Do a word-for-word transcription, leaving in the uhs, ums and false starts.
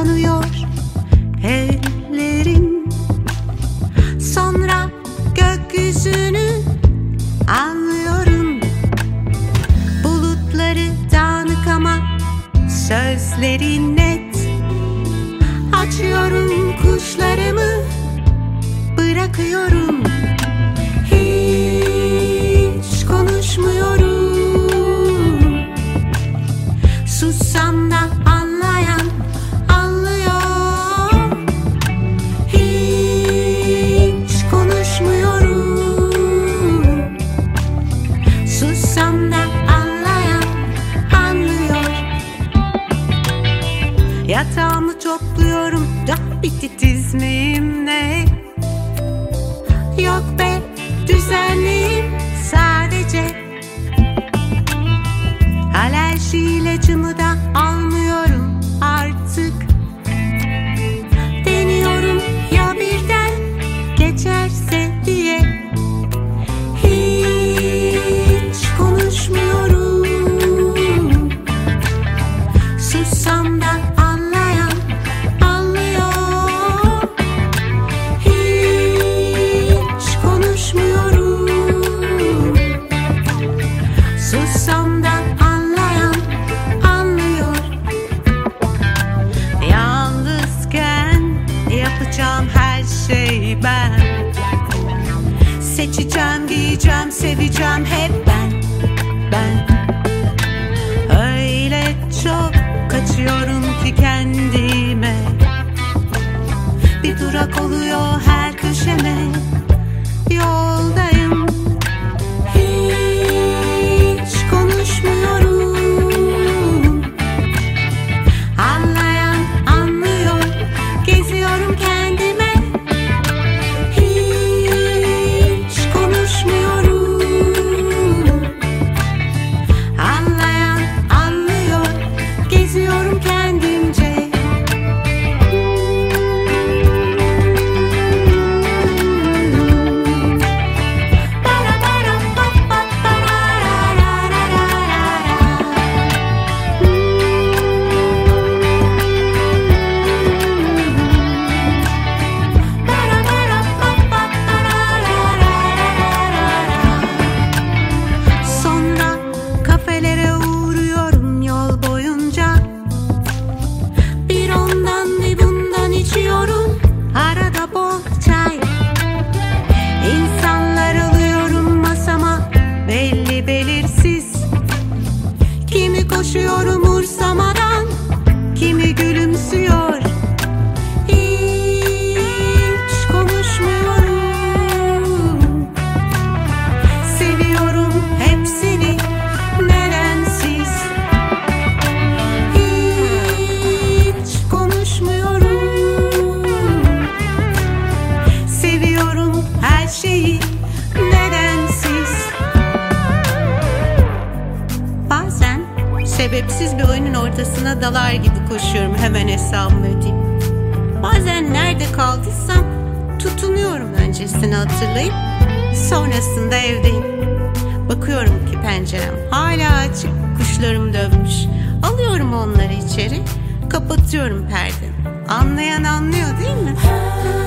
yanıyor ellerin. Sonra gökyüzünü anlıyorum. Bulutları dağınık ama sözleri net. Açıyorum kuşlarımı, bırakıyorum. Hiç konuşmuyorum. Sussam da anlayan anlıyor. Hiç konuşmuyorum. Sussam da anlayan anlıyor. Yatağımı topluyorum da bitti dizmeyimle. Yok be, düzenliyim sadece. Alerji ilacımı da almıyorum artık. Deniyorum ya birden geçerse diye. Hiç konuşmuyorum. Sussam da anlayan anlıyor. Hiç konuşmuyorum. Sussam da anlayan anlıyor. Yalnızken yapacağım her şey ben. Seçeceğim, giyeceğim, seveceğim hep ben. Ben öyle çok kaçıyorum ki kendime. Bir durak oluyor her köşeme. Yoldayım. Hiç konuşmuyorum. Anlayan anlıyor. Geziyorum kendime. Hiç konuşmuyorum. Anlayan anlıyor. Geziyorum kendimce. Sonra kafelere uğruyorum yol boyunca. Bir ondan bir bundan içiyorum. Arada bol çay. İnsanlar alıyorum masama. Belli belirsiz. Kimi koşuyor umursamadan, kimi gülümsüyor. Hiç konuşmuyorum. Seviyorum hepsini nedensiz. Hiç konuşmuyorum. Seviyorum her şeyi nedensiz. Bazen sebepsiz bir oyunun ortasına dalar gibi koşuyorum hemen hesabımı ödeyip. Bazen nerede kaldıysam tutunuyorum öncesini hatırlayıp. Sonrasında evdeyim. Bakıyorum ki pencerem hala açık, kuşlarım dönmüş. Alıyorum onları içeri, kapatıyorum perdemi. Anlayan anlıyor değil mi?